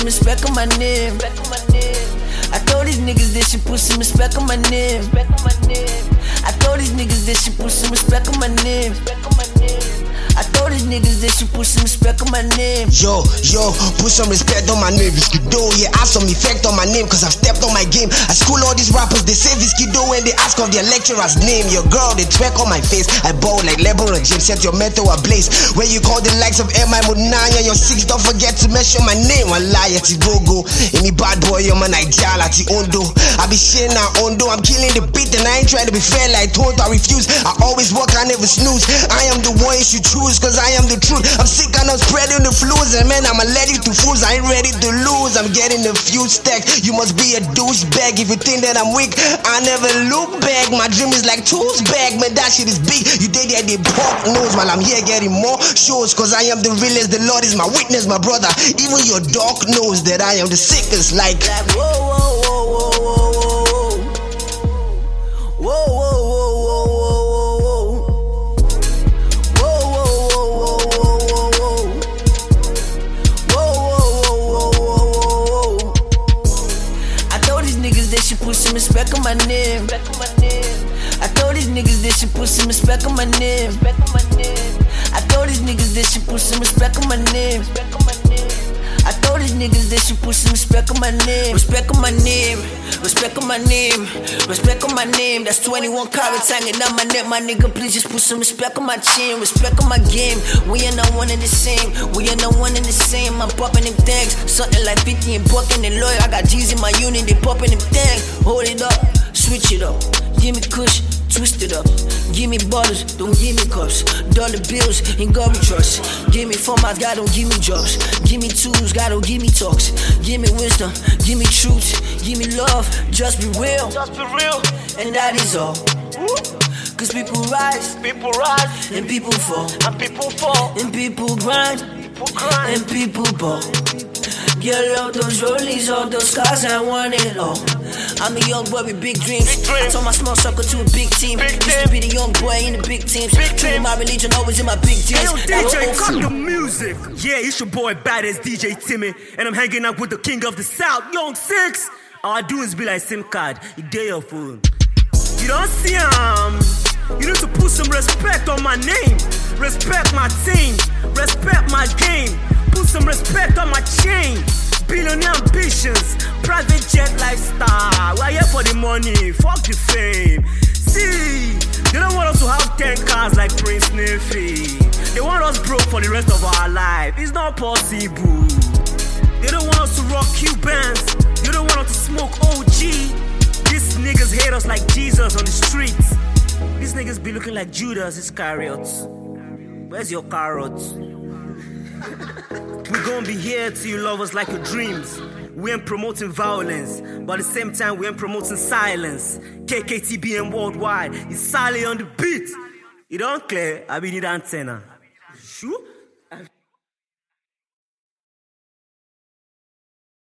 respect on my name. I told these niggas they should put some respect on my name. I told these niggas they should put some respect on my name. I told these niggas they should put some respect on my name. Yo, put some respect on my name. Visquido, yeah, have some effect on my name, cause I've stepped on my game. I school all these rappers, they say Visquido when they ask of their lecturer's name. Your girl, they twerk on my face. I bow like LeBron James, set your mental ablaze. When you call the likes of M.I. Munanya, your six, don't forget to mention my name. Wallahi, ati go. Any bad boy, I'm a Nigeria, ati Ondo. I be shit now, Ondo. I'm killing the beat and I ain't trying to be fair like Tonto. I refuse. I always work, I never snooze. I am the one you should choose, cause I am the truth. I'm sick and I'm spreading the flus, and man, I'm allergic to fools. I ain't ready to lose. I'm getting a few stacks. You must be a douchebag if you think that I'm weak. I never look back. My dream is like tools bag, man. That shit is big. You did that, they pork nose while I'm here getting more shows, cause I am the realest. The Lord is my witness, my brother. Even your dog knows that I am the sickest. Like whoa. They should put some respect on my name. I told these niggas they should put some respect on my name. I told these niggas they should put some respect on my name. I told these niggas they should put some respect on my name. Respect on my name. Respect on my name. Respect on my name. That's 21 carats hanging on my neck. My nigga, please just put some respect on my chin. Respect on my game. We are not one and the same. We are not one and the same. I'm popping them things. Something like 50 and bucking and lawyer. I got G's in my unit. They popping them things. Hold it up. Switch it up. Give me kush. Twist it up. Give me bottles, don't give me cups. Dollar bills in garbage trucks. Give me formats, God don't give me jobs. Give me tools, God don't give me talks. Give me wisdom, give me truth. Give me love, just be real. And that is all. Cause people rise, and people fall, and people grind, and people ball. Get all those rollies, all those cars, I want it all. I'm a young boy with big dreams. I told my small circle to a big team. Used to be the young boy in the big teams. True my religion, always in my big dreams. Hey, yo, DJ, cut the music. Yeah, it's your boy, badass DJ Timmy, and I'm hanging out with the king of the South, Young Six. All I do is be like SIM card. You get your food. You don't see you need to put some respect on my name. Respect my team. Respect my game. Put some respect on my chain. Billionaire ambitions, private jet lifestyle. We're here for the money, fuck the fame. See, they don't want us to have 10 cars like Prince Neffy. They want us broke for the rest of our life. It's not possible. They don't want us to rock Cubans. They don't want us to smoke OG. These niggas hate us like Jesus on the streets. These niggas be looking like Judas Iscariot. Where's your carrots? We're gonna be here till you love us like your dreams. We ain't promoting violence, but at the same time we ain't promoting silence. KKTBM worldwide, it's Sally on the beat. You don't clear, I be need antenna. Sure?